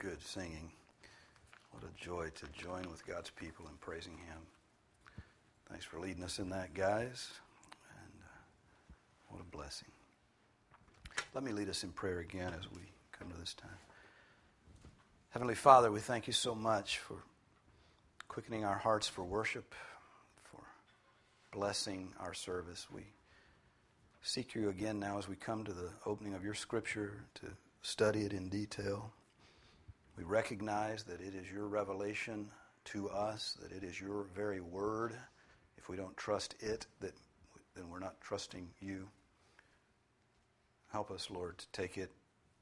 good singing. What a joy to join with God's people in praising Him. Thanks for leading us in that, guys. And what a blessing. Let me lead us in prayer again as we come to this time. Heavenly Father, we thank you so much for quickening our hearts for worship, for blessing our service. We seek you again now as we come to the opening of your Scripture to study it in detail. We recognize that it is your revelation to us, that it is your very word. If we don't trust it, then we're not trusting you. Help us, Lord, to take it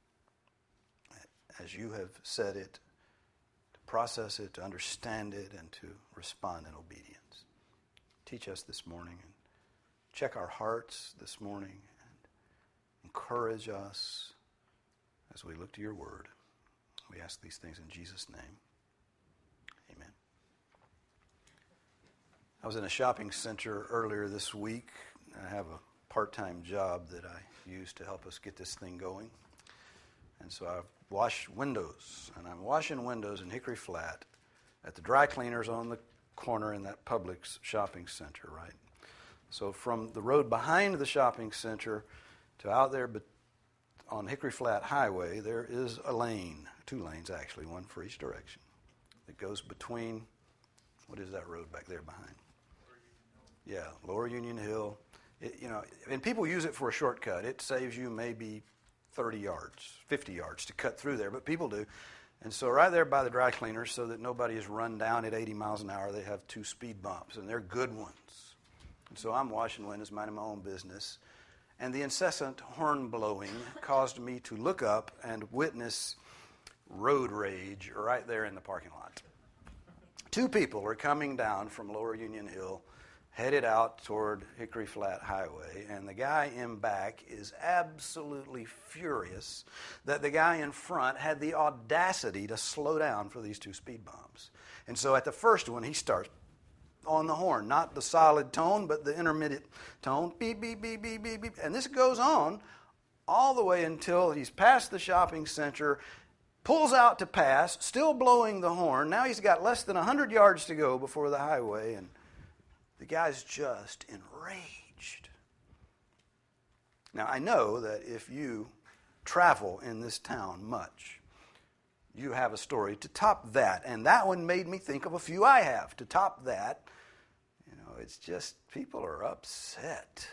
as you have said it, to process it, to understand it, and to respond in obedience. Teach us this morning and check our hearts this morning and encourage us as we look to your word. We ask these things in Jesus' name. Amen. I was in a shopping center earlier this week. I have a part-time job that I use to help us get this thing going. And so I wash windows, and I'm washing windows in Hickory Flat at the dry cleaners on the corner in that Publix shopping center, right? So from the road behind the shopping center to out there on Hickory Flat Highway, there is a lane, 2 lanes actually, one for each direction, that goes between, what is that road back there behind? Yeah, Lower Union Hill. And people use it for a shortcut. It saves you maybe 30 yards, 50 yards to cut through there, but people do. And so right there by the dry cleaners, so that nobody is run down at 80 miles an hour, they have 2 speed bumps, and they're good ones. And so I'm washing windows, minding my own business, and the incessant horn blowing caused me to look up and witness road rage right there in the parking lot. 2 people are coming down from Lower Union Hill, headed out toward Hickory Flat Highway, and the guy in back is absolutely furious that the guy in front had the audacity to slow down for these 2 speed bumps. And so at the first one, he starts on the horn, not the solid tone, but the intermittent tone, beep, beep, beep, beep, beep, beep. And this goes on all the way until he's past the shopping center, pulls out to pass, still blowing the horn. Now he's got less than 100 yards to go before the highway, and the guy's just enraged. Now, I know that if you travel in this town much, you have a story to top that. And that one made me think of a few I have to top that. It's just people are upset.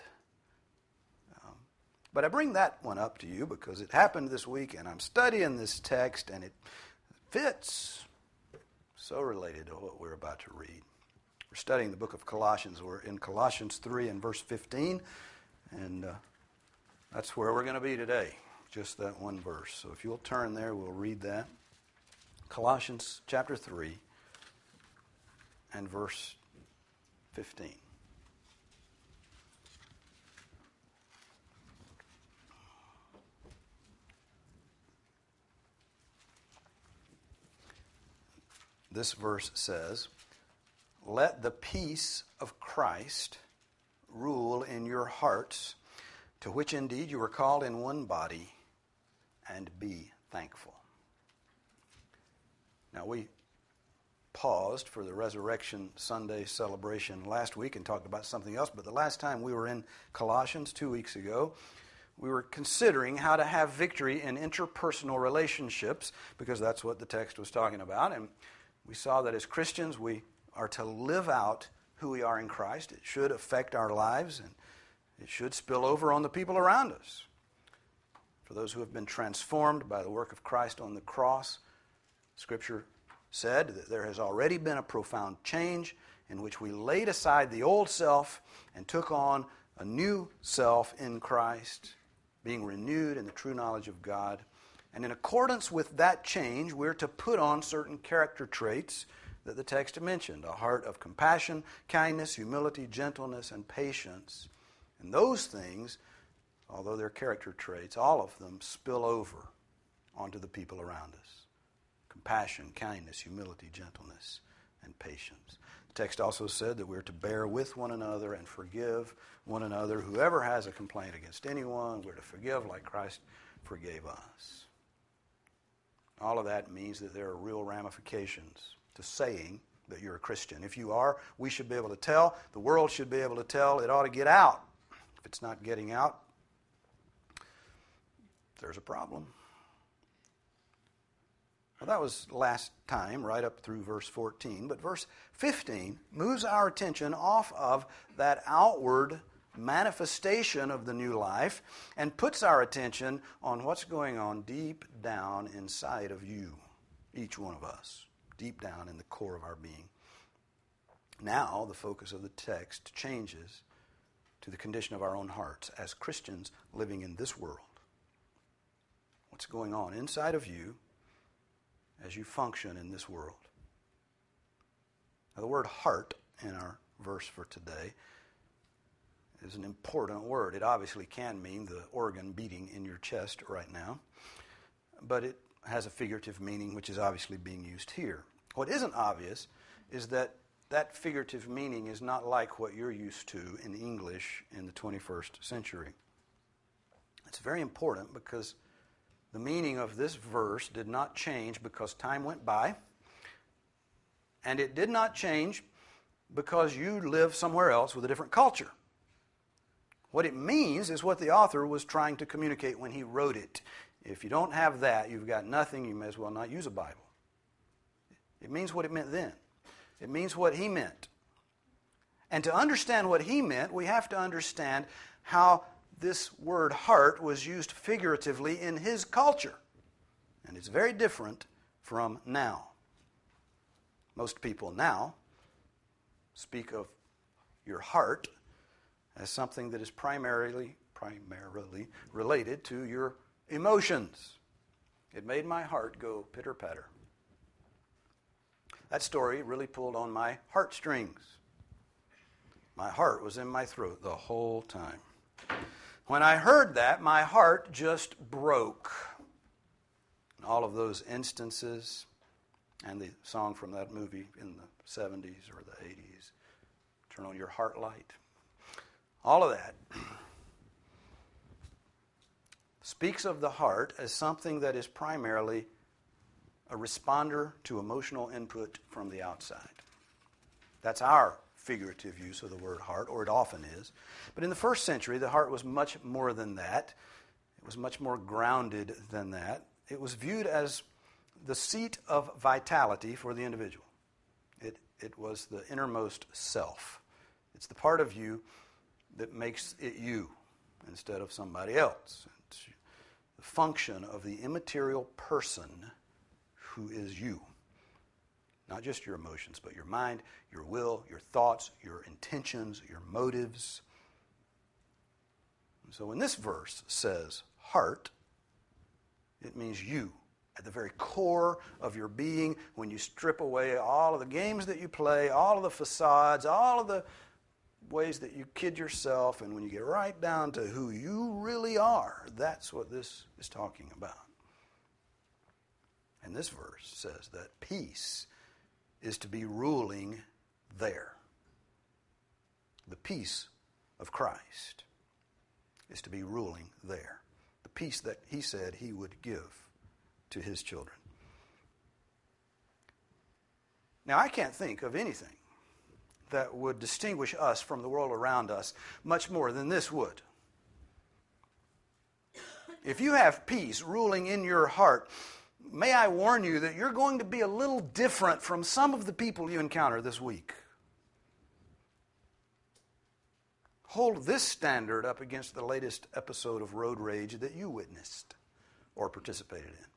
But I bring that one up to you because it happened this week, and I'm studying this text, and it fits so related to what we're about to read. We're studying the book of Colossians. We're in Colossians 3 and verse 15, and that's where we're going to be today, just that one verse. So if you'll turn there, we'll read that. Colossians chapter 3 and verse 15. This verse says, "Let the peace of Christ rule in your hearts, to which indeed you were called in one body, and be thankful." Now, we paused for the Resurrection Sunday celebration last week and talked about something else, but the last time we were in Colossians 2 weeks ago, we were considering how to have victory in interpersonal relationships, because that's what the text was talking about, and we saw that as Christians we are to live out who we are in Christ. It should affect our lives, and it should spill over on the people around us. For those who have been transformed by the work of Christ on the cross, Scripture said that there has already been a profound change in which we laid aside the old self and took on a new self in Christ, being renewed in the true knowledge of God. And in accordance with that change, we're to put on certain character traits that the text mentioned: a heart of compassion, kindness, humility, gentleness, and patience. And those things, although they're character traits, all of them spill over onto the people around us. Compassion, kindness, humility, gentleness, and patience. The text also said that we're to bear with one another and forgive one another. Whoever has a complaint against anyone, we're to forgive like Christ forgave us. all of that means that there are real ramifications to saying that you're a Christian. If you are, we should be able to tell. The world should be able to tell. It ought to get out. If it's not getting out, there's a problem. Well, that was last time, right up through verse 14. But verse 15 moves our attention off of that outward manifestation of the new life and puts our attention on what's going on deep down inside of you, each one of us, deep down in the core of our being. Now, the focus of the text changes to the condition of our own hearts as Christians living in this world. What's going on inside of you as you function in this world? Now, the word heart in our verse for today is an important word. It obviously can mean the organ beating in your chest right now, but it has a figurative meaning which is obviously being used here. What isn't obvious is that that figurative meaning is not like what you're used to in English in the 21st century. It's very important because the meaning of this verse did not change because time went by, and it did not change because you live somewhere else with a different culture. What it means is what the author was trying to communicate when he wrote it. If you don't have that, you've got nothing. You may as well not use a Bible. It means what it meant then. It means what he meant. And to understand what he meant, we have to understand how this word heart was used figuratively in his culture. And it's very different from now. Most people now speak of your heart as something that is primarily related to your emotions. It made my heart go pitter-patter. That story really pulled on my heartstrings. My heart was in my throat the whole time. When I heard that, my heart just broke. And all of those instances, and the song from that movie in the 70s or the 80s, Turn on Your Heart Light, all of that speaks of the heart as something that is primarily a responder to emotional input from the outside. That's our figurative use of the word heart, or it often is. But in the first century, the heart was much more than that. It was much more grounded than that. It was viewed as the seat of vitality for the individual. It was the innermost self. It's the part of you that makes it you instead of somebody else. It's the function of the immaterial person who is you. Not just your emotions, but your mind, your will, your thoughts, your intentions, your motives. And so when this verse says heart, it means you. At the very core of your being, when you strip away all of the games that you play, all of the facades, all of the ways that you kid yourself, and when you get right down to who you really are, that's what this is talking about. And this verse says that peace is to be ruling there. The peace of Christ is to be ruling there. The peace that he said he would give to his children. Now, I can't think of anything that would distinguish us from the world around us much more than this would. If you have peace ruling in your heart, may I warn you that you're going to be a little different from some of the people you encounter this week. Hold this standard up against the latest episode of road rage that you witnessed or participated in.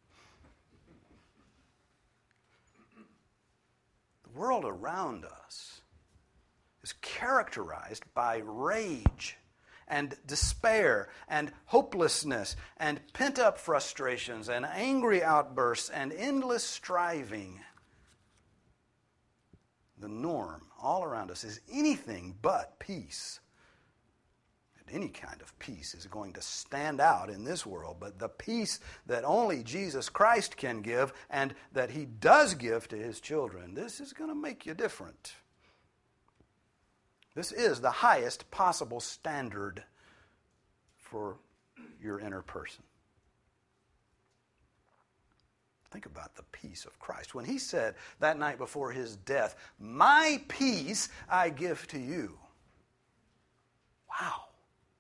The world around us is characterized by rage and despair and hopelessness and pent-up frustrations and angry outbursts and endless striving. The norm all around us is anything but peace. And any kind of peace is going to stand out in this world, but the peace that only Jesus Christ can give and that he does give to his children, this is going to make you different. This is the highest possible standard for your inner person. Think about the peace of Christ. When he said that night before his death, "My peace I give to you." Wow.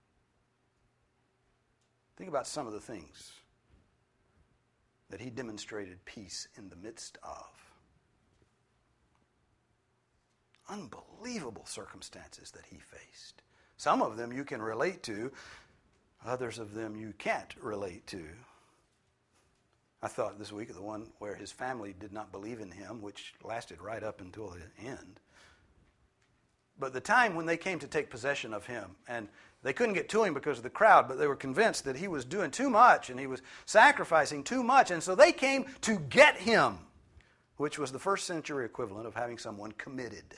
Think about some of the things that he demonstrated peace in the midst of. Unbelievable circumstances that he faced. Some of them you can relate to, others of them you can't relate to. I thought this week of the one where his family did not believe in him, which lasted right up until the end. But the time when they came to take possession of him, and they couldn't get to him because of the crowd, but they were convinced that he was doing too much and he was sacrificing too much, and so they came to get him, which was the first century equivalent of having someone committed.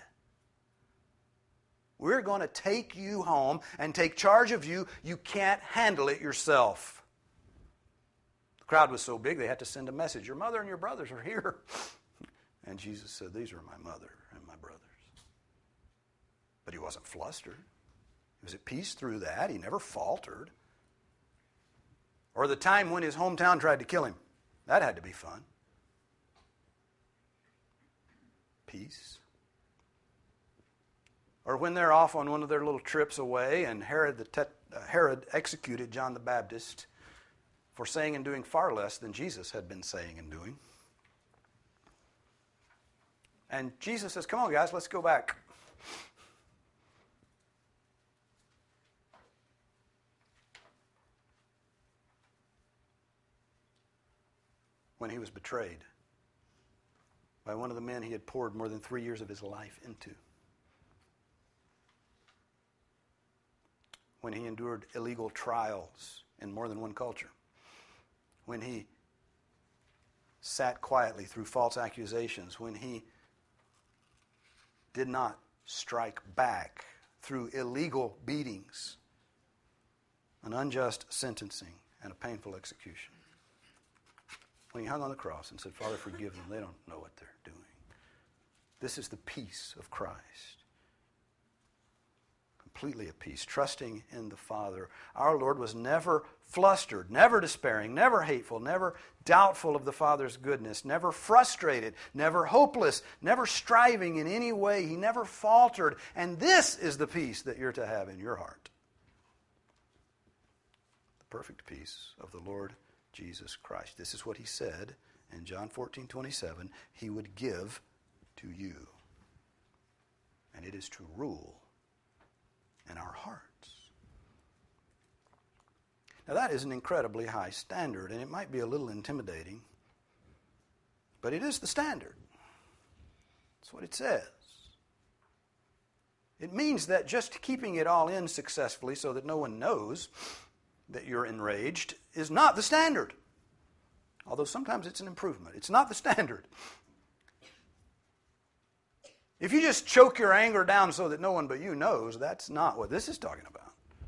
We're going to take you home and take charge of you. You can't handle it yourself. The crowd was so big they had to send a message. Your mother and your brothers are here. And Jesus said, "These are my mother and my brothers." But he wasn't flustered. He was at peace through that. He never faltered. Or the time when his hometown tried to kill him. That had to be fun. Peace. Or when they're off on one of their little trips away and Herod executed John the Baptist for saying and doing far less than Jesus had been saying and doing. And Jesus says, "Come on, guys, let's go back." When he was betrayed by one of the men he had poured more than 3 years of his life into. When he endured illegal trials in more than one culture. When he sat quietly through false accusations. When he did not strike back through illegal beatings, an unjust sentencing, and a painful execution. When he hung on the cross and said, "Father, forgive them. They don't know what they're doing." This is the peace of Christ. Completely at peace, trusting in the Father. Our Lord was never flustered, never despairing, never hateful, never doubtful of the Father's goodness, never frustrated, never hopeless, never striving in any way. He never faltered. And this is the peace that you're to have in your heart. The perfect peace of the Lord Jesus Christ. This is what he said in John 14:27, he would give to you. And it is to rule in our hearts. Now that is an incredibly high standard, and it might be a little intimidating, but it is the standard. That's what it says. It means that just keeping it all in successfully so that no one knows that you're enraged is not the standard. Although sometimes it's an improvement. It's not the standard. If you just choke your anger down so that no one but you knows, that's not what this is talking about.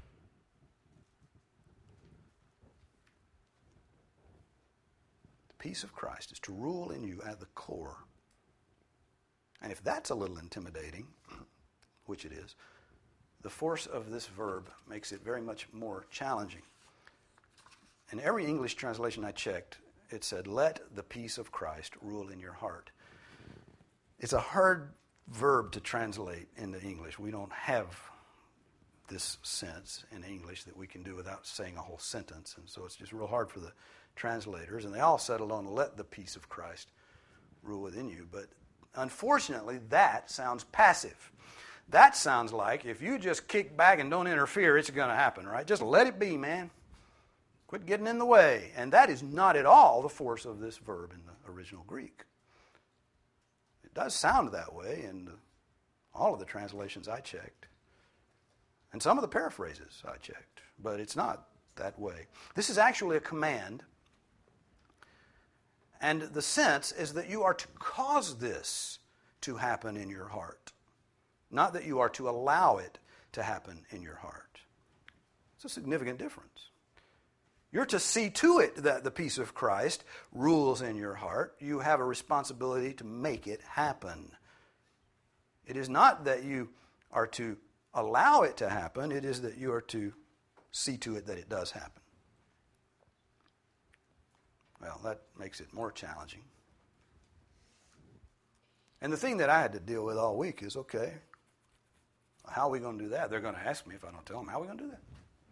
The peace of Christ is to rule in you at the core. And if that's a little intimidating, which it is, the force of this verb makes it very much more challenging. In every English translation I checked, it said, "Let the peace of Christ rule in your heart." It's a hard verb to translate into English. We don't have this sense in English that we can do without saying a whole sentence, and so it's just real hard for the translators, and they all settled on "let the peace of Christ rule within you." But unfortunately, that sounds passive. That sounds like if you just kick back and don't interfere, it's going to happen, right? Just let it be, man. Quit getting in the way. And that is not at all the force of this verb in the original Greek. It does sound that way in all of the translations I checked. And some of the paraphrases I checked. But it's not that way. This is actually a command. And the sense is that you are to cause this to happen in your heart. Not that you are to allow it to happen in your heart. It's a significant difference. You're to see to it that the peace of Christ rules in your heart. You have a responsibility to make it happen. It is not that you are to allow it to happen. It is that you are to see to it that it does happen. Well, that makes it more challenging. And the thing that I had to deal with all week is, okay, how are we going to do that? They're going to ask me if I don't tell them. How are we going to do that?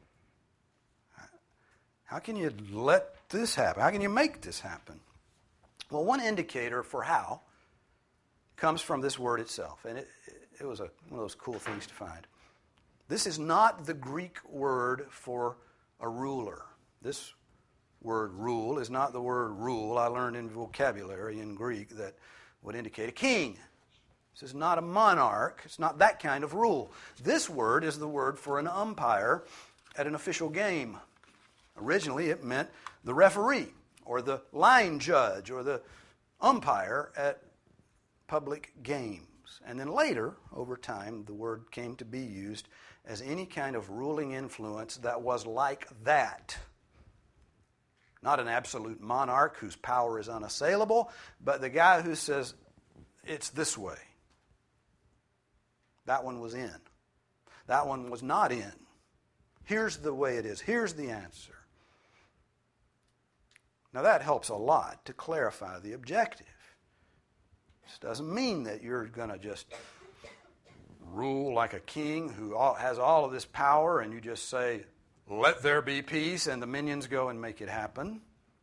How can you let this happen? How can you make this happen? Well, one indicator for how comes from this word itself. And it was one of those cool things to find. This is not the Greek word for a ruler. This word rule is not the word rule I learned in vocabulary in Greek that would indicate a king. This is not a monarch. It's not that kind of rule. This word is the word for an umpire at an official game. Originally, it meant the referee or the line judge or the umpire at public games. And then later, over time, the word came to be used as any kind of ruling influence that was like that. Not an absolute monarch whose power is unassailable, but the guy who says, it's this way. That one was in. That one was not in. Here's the way it is. Here's the answer. Now that helps a lot to clarify the objective. This doesn't mean that you're going to just rule like a king who has all of this power and you just say, let there be peace, and the minions go and make it happen.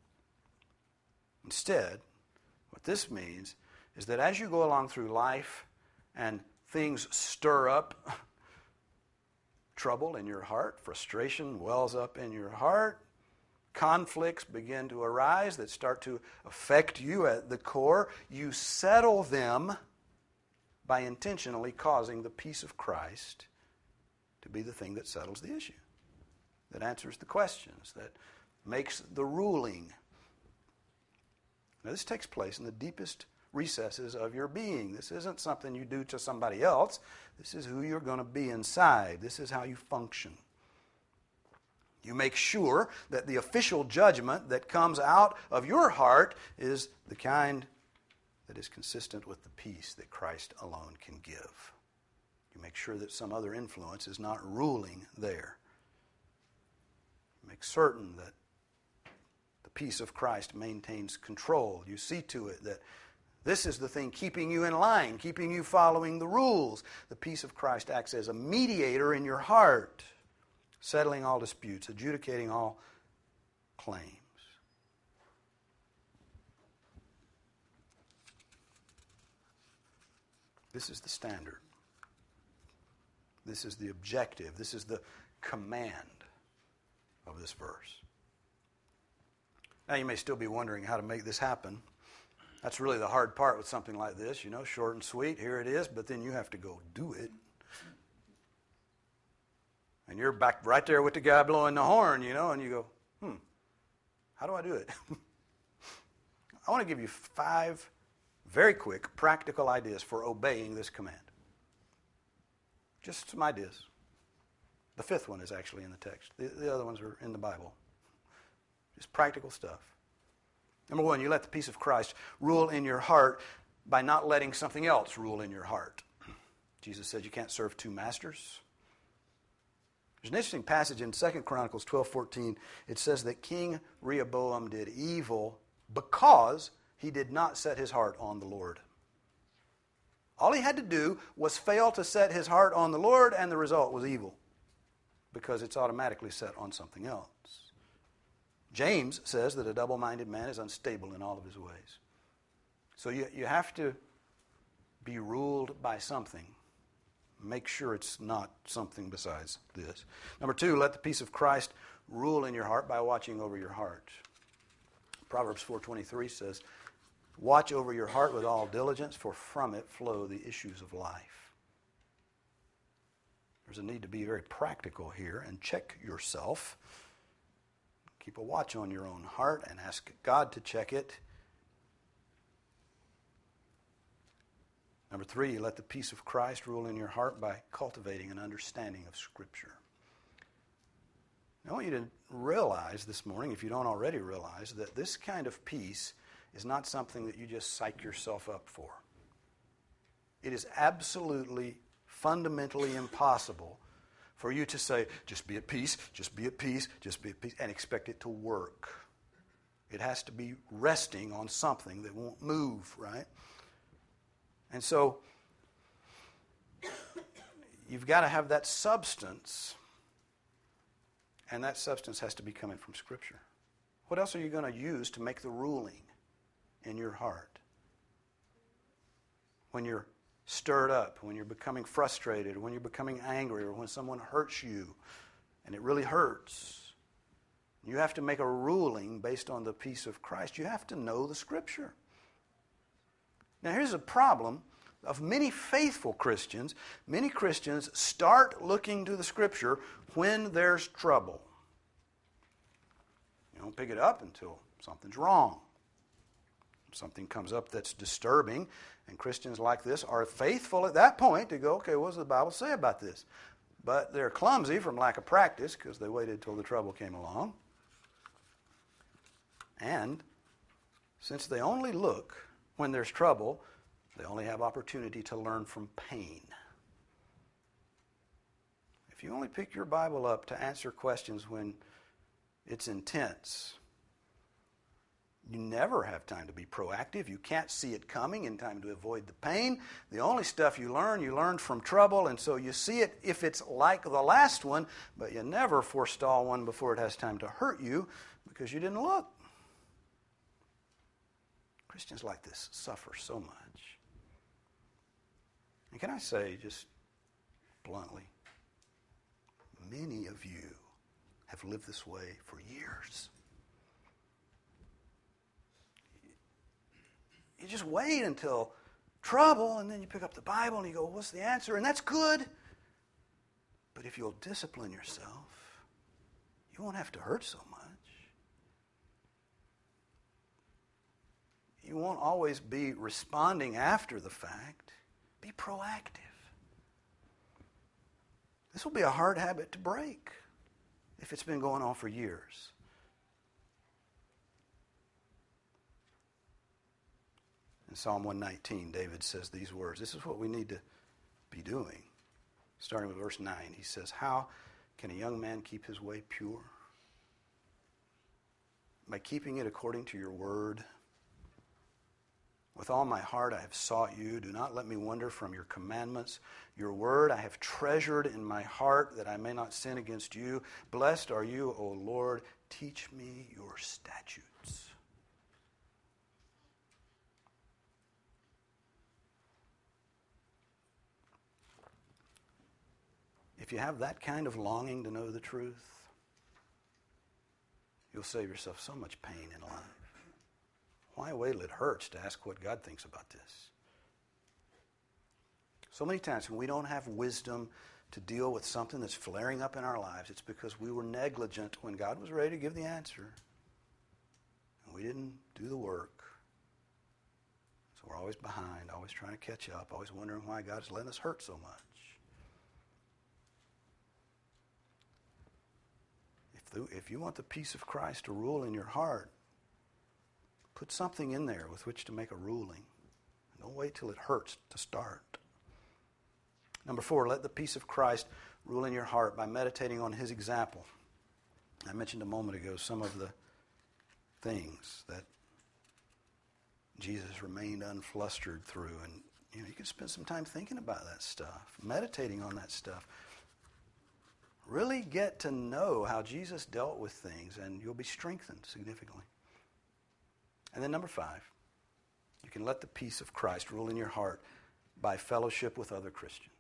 Instead, what this means is that as you go along through life and things stir up trouble in your heart, frustration wells up in your heart, conflicts begin to arise that start to affect you at the core, you settle them by intentionally causing the peace of Christ to be the thing that settles the issue, that answers the questions, that makes the ruling. Now, this takes place in the deepest recesses of your being. This isn't something you do to somebody else. This is who you're going to be inside. This is how you function. You make sure that the official judgment that comes out of your heart is the kind that is consistent with the peace that Christ alone can give. You make sure that some other influence is not ruling there. You make certain that the peace of Christ maintains control. You see to it that this is the thing keeping you in line, keeping you following the rules. The peace of Christ acts as a mediator in your heart, settling all disputes, adjudicating all claims. This is the standard. This is the objective. This is the command of this verse. Now you may still be wondering how to make this happen. That's really the hard part with something like this, short and sweet, here it is, but then you have to go do it. And you're back right there with the guy blowing the horn, and you go, how do I do it? I want to give you 5 very quick, practical ideas for obeying this command. Just some ideas. The 5th one is actually in the text. The other ones are in the Bible. Just practical stuff. Number 1, you let the peace of Christ rule in your heart by not letting something else rule in your heart. Jesus said you can't serve 2 masters. There's an interesting passage in 2 Chronicles 12:14. It says that King Rehoboam did evil because he did not set his heart on the Lord. All he had to do was fail to set his heart on the Lord, and the result was evil because it's automatically set on something else. James says that a double-minded man is unstable in all of his ways. So you have to be ruled by something. Make sure it's not something besides this. Number 2, let the peace of Christ rule in your heart by watching over your heart. Proverbs 4:23 says, watch over your heart with all diligence, for from it flow the issues of life. There's a need to be very practical here and check yourself. Keep a watch on your own heart and ask God to check it. Number 3, let the peace of Christ rule in your heart by cultivating an understanding of Scripture. Now, I want you to realize this morning, if you don't already realize, that this kind of peace is not something that you just psych yourself up for. It is absolutely, fundamentally impossible for you to say, just be at peace, just be at peace, just be at peace, and expect it to work. It has to be resting on something that won't move, right? And so you've got to have that substance, and that substance has to be coming from Scripture. What else are you going to use to make the ruling in your heart? When you're stirred up, when you're becoming frustrated, when you're becoming angry, or when someone hurts you, and it really hurts, you have to make a ruling based on the peace of Christ. You have to know the Scripture. Now here's a problem of many faithful Christians. Many Christians start looking to the Scripture when there's trouble. You don't pick it up until something's wrong. Something comes up that's disturbing, and Christians like this are faithful at that point to go, okay, what does the Bible say about this? But they're clumsy from lack of practice because they waited till the trouble came along. And since they only look when there's trouble, they only have opportunity to learn from pain. If you only pick your Bible up to answer questions when it's intense, you never have time to be proactive. You can't see it coming in time to avoid the pain. The only stuff you learn from trouble, and so you see it if it's like the last one, but you never forestall one before it has time to hurt you because you didn't look. Christians like this suffer so much. And can I say, just bluntly, many of you have lived this way for years. You just wait until trouble, and then you pick up the Bible and you go, what's the answer? And that's good. But if you'll discipline yourself, you won't have to hurt so much. You won't always be responding after the fact. Be proactive. This will be a hard habit to break if it's been going on for years. In Psalm 119, David says these words. This is what we need to be doing. Starting with verse 9, he says, how can a young man keep his way pure? By keeping it according to your word. With all my heart I have sought you. Do not let me wander from your commandments. Your word I have treasured in my heart that I may not sin against you. Blessed are you, O Lord. Teach me your statutes. If you have that kind of longing to know the truth, you'll save yourself so much pain in life. Why wait till it hurts to ask what God thinks about this? So many times when we don't have wisdom to deal with something that's flaring up in our lives, it's because we were negligent when God was ready to give the answer. And we didn't do the work. So we're always behind, always trying to catch up, always wondering why God's letting us hurt so much. If you want the peace of Christ to rule in your heart, put something in there with which to make a ruling. Don't wait till it hurts to start. Number 4, let the peace of Christ rule in your heart by meditating on his example. I mentioned a moment ago some of the things that Jesus remained unflustered through. And you can spend some time thinking about that stuff, meditating on that stuff. Really get to know how Jesus dealt with things, and you'll be strengthened significantly. And then number 5, you can let the peace of Christ rule in your heart by fellowship with other Christians.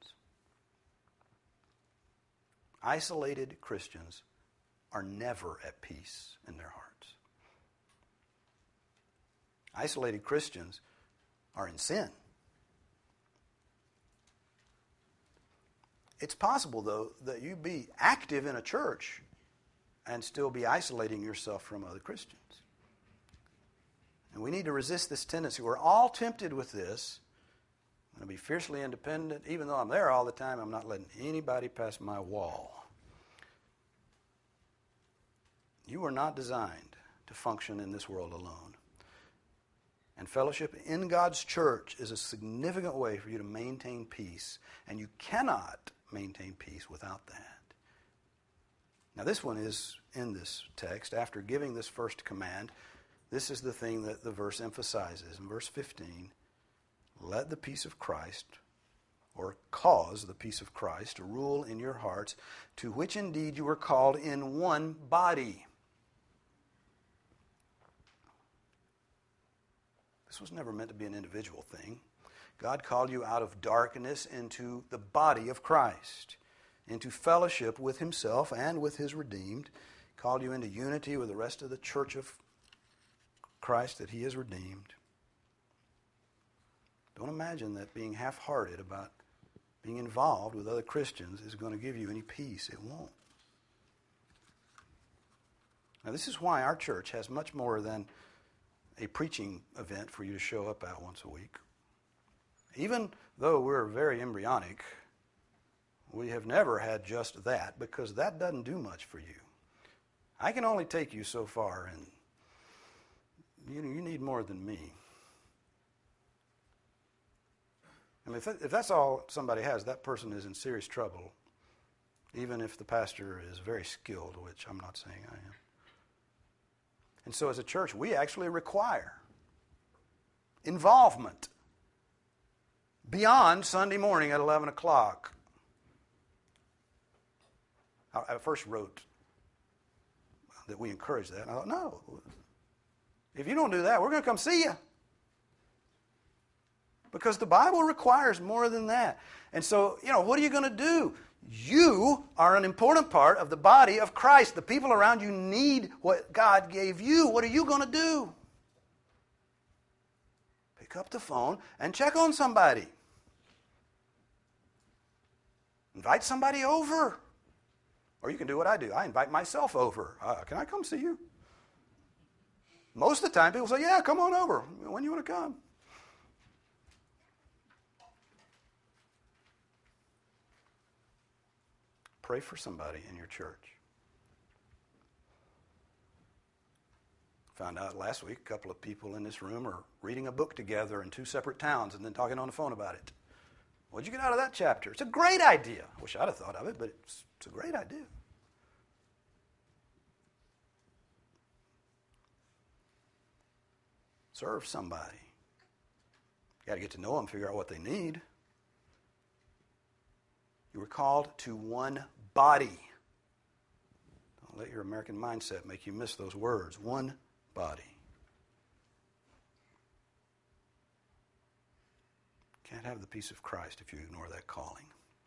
Isolated Christians are never at peace in their hearts. Isolated Christians are in sin. It's possible, though, that you be active in a church and still be isolating yourself from other Christians. And we need to resist this tendency. We're all tempted with this. I'm going to be fiercely independent. Even though I'm there all the time, I'm not letting anybody pass my wall. You are not designed to function in this world alone. And fellowship in God's church is a significant way for you to maintain peace. And you cannot maintain peace without that. Now this one is in this text. After giving this first command, this is the thing that the verse emphasizes. In verse 15, let the peace of Christ, or cause the peace of Christ, to rule in your hearts, to which indeed you were called in one body. This was never meant to be an individual thing. God called you out of darkness into the body of Christ, into fellowship with himself and with his redeemed. Called you into unity with the rest of the church of Christ that he has redeemed. Don't imagine that being half-hearted about being involved with other Christians is going to give you any peace. It won't. Now, this is why our church has much more than a preaching event for you to show up at once a week. Even though we're very embryonic, we have never had just that, because that doesn't do much for you. I can only take you so far, and you need more than me. I mean, if that's all somebody has, that person is in serious trouble, even if the pastor is very skilled, which I'm not saying I am. And so as a church, we actually require involvement beyond Sunday morning at 11 o'clock. I first wrote that we encourage that, and I thought, no, if you don't do that, we're going to come see you. Because the Bible requires more than that. And so, what are you going to do? You are an important part of the body of Christ. The people around you need what God gave you. What are you going to do? Pick up the phone and check on somebody. Invite somebody over. Or you can do what I do. I invite myself over. Can I come see you? Most of the time people say, yeah, come on over. When do you want to come? Pray for somebody in your church. Found out last week a couple of people in this room are reading a book together in two separate towns and then talking on the phone about it. What'd you get out of that chapter? It's a great idea. I wish I'd have thought of it, but it's a great idea. Serve somebody. You got to get to know them, figure out what they need. You were called to one body. Don't let your American mindset make you miss those words. One body. Can't have the peace of Christ if you ignore that calling.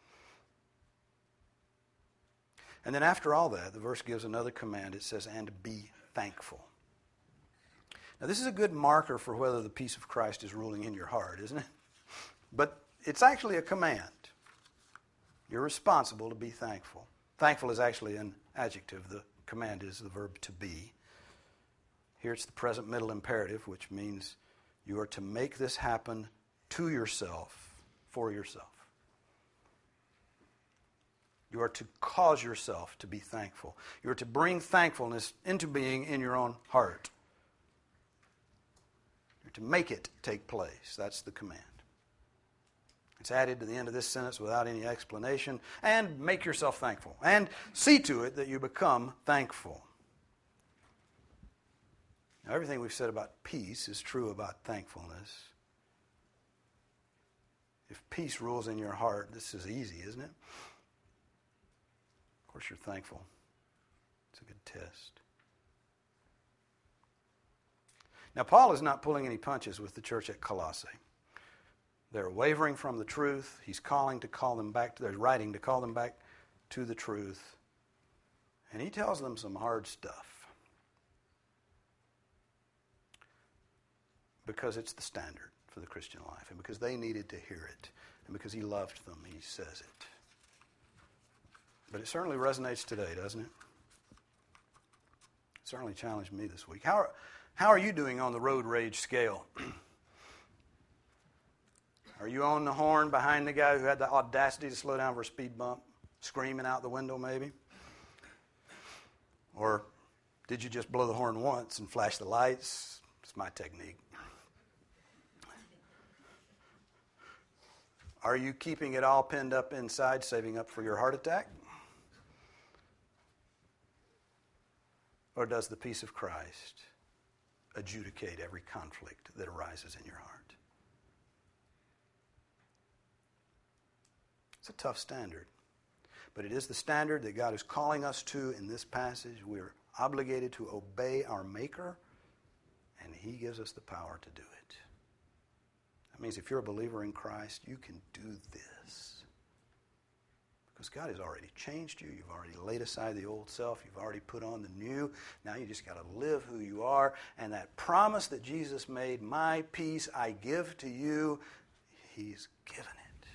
And then after all that, the verse gives another command. It says, and be thankful. Now this is a good marker for whether the peace of Christ is ruling in your heart, isn't it? But it's actually a command. You're responsible to be thankful. Thankful is actually an adjective. The command is the verb to be. Here it's the present middle imperative, which means you are to make this happen to yourself, for yourself. You are to cause yourself to be thankful. You are to bring thankfulness into being in your own heart. You're to make it take place. That's the command. It's added to the end of this sentence without any explanation. And make yourself thankful. And see to it that you become thankful. Now, everything we've said about peace is true about thankfulness. If peace rules in your heart, this is easy, isn't it? Of course, you're thankful. It's a good test. Now, Paul is not pulling any punches with the church at Colossae. They're wavering from the truth. He's calling to call them back. They're writing to call them back to the truth. And he tells them some hard stuff. Because it's the standard for the Christian life. And because they needed to hear it. And because he loved them, he says it. But it certainly resonates today, doesn't it? It certainly challenged me this week. How are you doing on the road rage scale? Are you on the horn behind the guy who had the audacity to slow down for a speed bump, screaming out the window maybe? Or did you just blow the horn once and flash the lights? It's my technique. Are you keeping it all pinned up inside, saving up for your heart attack? Or does the peace of Christ adjudicate every conflict that arises in your heart. It's a tough standard, but it is the standard that God is calling us to in this passage. We're obligated to obey our Maker, and He gives us the power to do it. That means if you're a believer in Christ, you can do this. Because God has already changed you. You've already laid aside the old self. You've already put on the new. Now you just got to live who you are. And that promise that Jesus made, my peace I give to you, He's given it.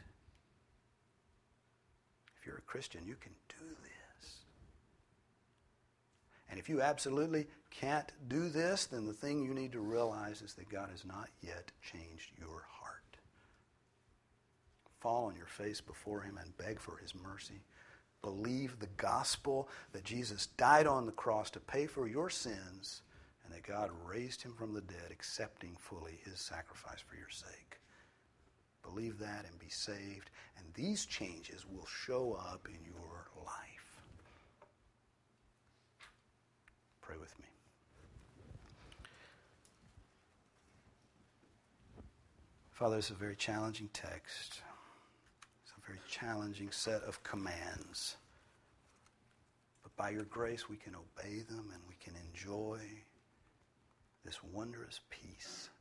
If you're a Christian, you can do this. And if you absolutely can't do this, then the thing you need to realize is that God has not yet changed your heart. Fall on your face before Him and beg for His mercy. Believe the gospel that Jesus died on the cross to pay for your sins and that God raised Him from the dead, accepting fully His sacrifice for your sake. Believe that and be saved, and these changes will show up in your life. Pray with me. Father, it's a very challenging text. Very challenging set of commands. But by your grace we can obey them and we can enjoy this wondrous peace.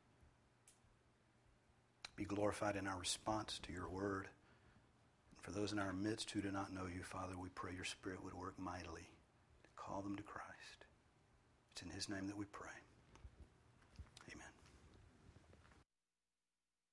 Be glorified in our response to your word. And for those in our midst who do not know you, Father, we pray your Spirit would work mightily to call them to Christ. It's in His name that we pray.